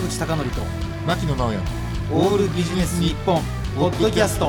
口貴教と牧野直哉オールビジネス日本ポッドキャスト。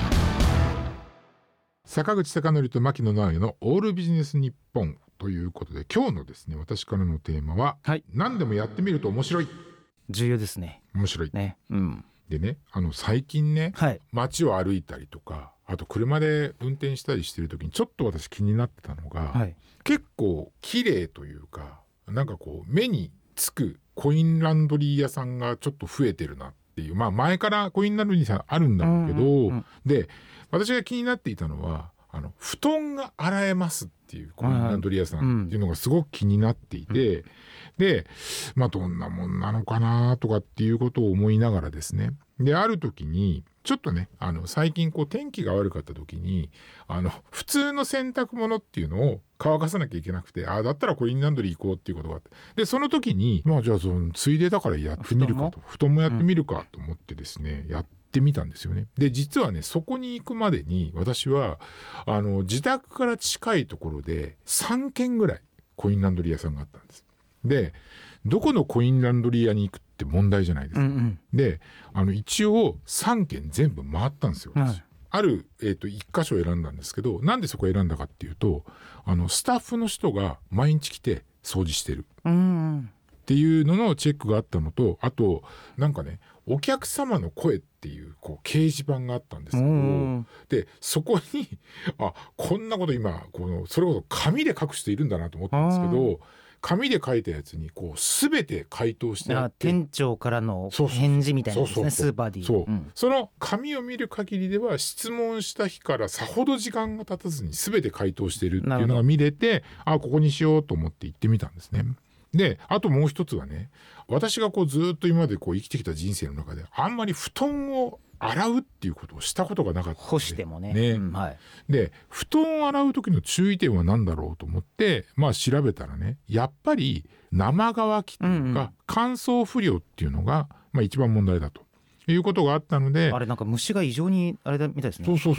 坂口貴教と牧野直哉のオールビジネス日本ということで、今日のですね私からのテーマは、 はい、 何でもやってみると面白い。 重要ですね。 面白いね、うん、 でね、最近ね、 はい、 街を歩いたりとか、あと車で運転したりしてる時にちょっと私気になってたのが、 はい、 結構綺麗というか、なんかこう目につくコインランドリー屋さんがちょっと増えてるなっていう、まあ前からコインランドリーさんあるんだろうけど、で私が気になっていたのは布団が洗えますっていうコインランドリー屋さんっていうのがすごく気になっていて、でまあどんなもんなのかなとかっていうことを思いながらですね、である時にちょっとね最近こう天気が悪かった時に普通の洗濯物っていうのを乾かさなきゃいけなくて、だったらコインランドリー行こうっていうことがあって、でその時にじゃあそのついでだからやってみるかと、布団もやってみるかと思ってですね、やってみたんですよね。で実はね、そこに行くまでに私は自宅から近いところで3軒ぐらいコインランドリー屋さんがあったんです。でどこのコインランドリー屋に行くって問題じゃないですか、で一応3軒全部回ったんですよ、はい、ある、1箇所選んだんですけど、なんでそこ選んだかっていうとスタッフの人が毎日来て掃除してるっていうののチェックがあったのと、あとなんかね、お客様の声っていう掲示板があったんですけど、でそこにこんなこと今それこそ紙で書く人いるんだなと思ったんですけど、紙で書いたやつに全て回答してあって、 店長からの返事みたいなですね、スーパーでいう、 その紙を見る限りでは質問した日からさほど時間が経たずに全て回答しているっていうのが見れて、ここにしようと思って行ってみたんですね。であともう一つはね、私がずっと今まで生きてきた人生の中であんまり布団を洗うっていうことをしたことがなかった。 干してもね、はい、 で布団を洗う時の注意点は何だろうと思って調べたらね、やっぱり生乾きというか、乾燥不良っていうのが一番問題だということがあったので、 あれなんか虫が異常にあれだみたいですね。 そう、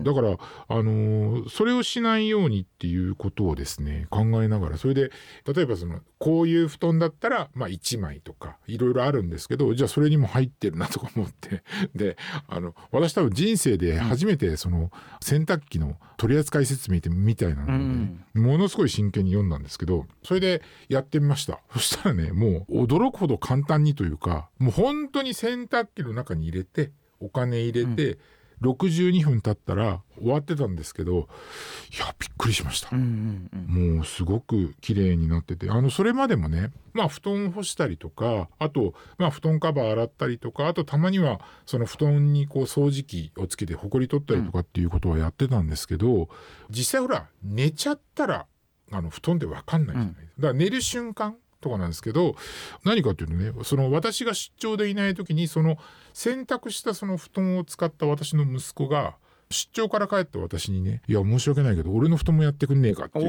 だからそれをしないようにっていうことをですね考えながら、それで例えばこういう布団だったら1枚とかいろいろあるんですけど、じゃあそれにも入ってるなとか思って、で私多分人生で初めて洗濯機の取扱説明みたいなので、ものすごい真剣に読んだんですけど、それでやってみました。そしたらね、もう驚くほど簡単にというか、もう本当に洗濯機の中に入れてお金入れて、62分経ったら終わってたんですけど、いやびっくりしました、もうすごく綺麗になってて、それまでもね、布団干したりとか、あと布団カバー洗ったりとか、あとたまにはその布団に掃除機をつけてほこり取ったりとかっていうことはやってたんですけど、実際ほら寝ちゃったら布団って分かんないじゃないですか。だから寝る瞬間とかなんですけど、何かっていうとね、私が出張でいない時に洗濯した布団を使った私の息子が出張から帰って私にね、いや申し訳ないけど俺の布団もやってくんねえかっていう、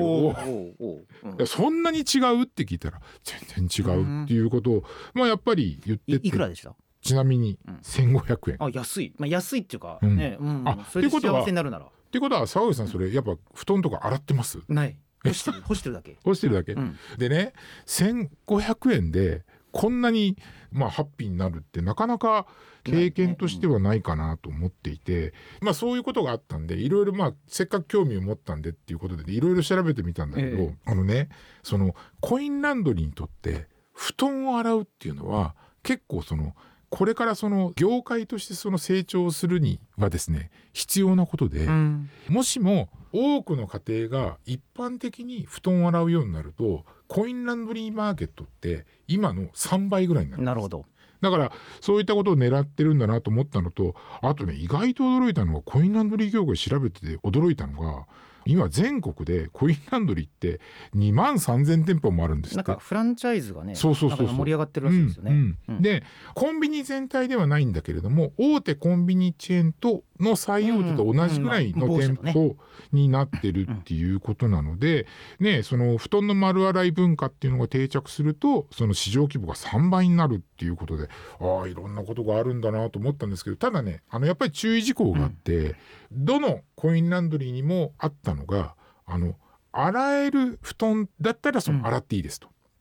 そんなに違うって聞いたら全然違うっていうことをやっぱり言ってて。 いくらでした？ ちなみに1500円。 安い、安いっていうかね、それで幸せになるならってことは沢口さん、それやっぱ布団とか洗ってます？ ない、干してるだけ干してるだけ、でね、1500円でこんなにハッピーになるってなかなか経験としてはないかなと思っていて、そういうことがあったんで、いろいろせっかく興味を持ったんでっていうことでいろいろ調べてみたんだけど、コインランドリーにとって布団を洗うっていうのは結構これから業界として成長するにはですね必要なことで、もしも多くの家庭が一般的に布団を洗うようになると、コインランドリーマーケットって今の3倍ぐらいになるんです。 なるほど。 だからそういったことを狙ってるんだなと思ったのと、あとね、意外と驚いたのが、コインランドリー業界調べてて驚いたのが、今全国でコインランドリーって2万3000店舗もあるんですって。 なんかフランチャイズがね、 そう盛り上がってるらしいですよね。 でコンビニ全体ではないんだけれども、大手コンビニチェーンとの最大手と同じぐらいの店舗になってるっていうことなので、布団の丸洗い文化っていうのが定着すると、市場規模が3倍になるっていうことで、いろんなことがあるんだなと思ったんですけど、ただね、やっぱり注意事項があって、どのコインランドリーにもあったのが、洗える布団だったら洗っていいですと。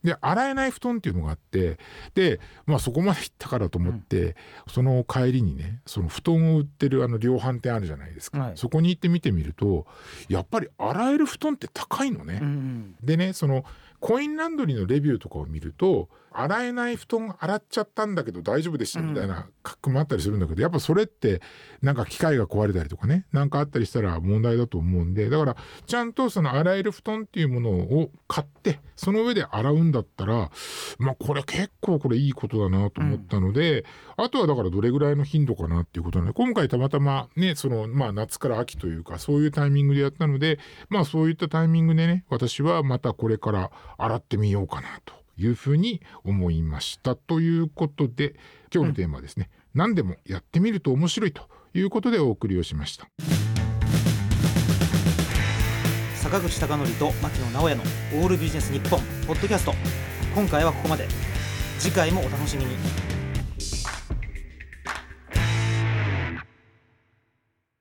で洗えない布団っていうのがあって、でそこまで行ったからと思って、その帰りにね、その布団を売ってる量販店あるじゃないですか、はい、そこに行って見てみるとやっぱり洗える布団って高いのね、でね、そのコインランドリーのレビューとかを見ると、洗えない布団洗っちゃったんだけど大丈夫でしたみたいな書きもあったりするんだけど、やっぱそれってなんか機械が壊れたりとかね、なんかあったりしたら問題だと思うんで、だからちゃんとその洗える布団っていうものを買ってその上で洗うんだったら、これ結構これいいことだなと思ったので、あとはだからどれぐらいの頻度かなっていうことなので、今回たまたまね、その夏から秋というかそういうタイミングでやったので、そういったタイミングでね、私はまたこれから洗ってみようかなというふうに思いましたということで、今日のテーマはですね、何でもやってみると面白いということでお送りをしました。 坂口孝則と牧野直哉のオールビジネス日本ポッドキャスト、今回はここまで。次回もお楽しみに。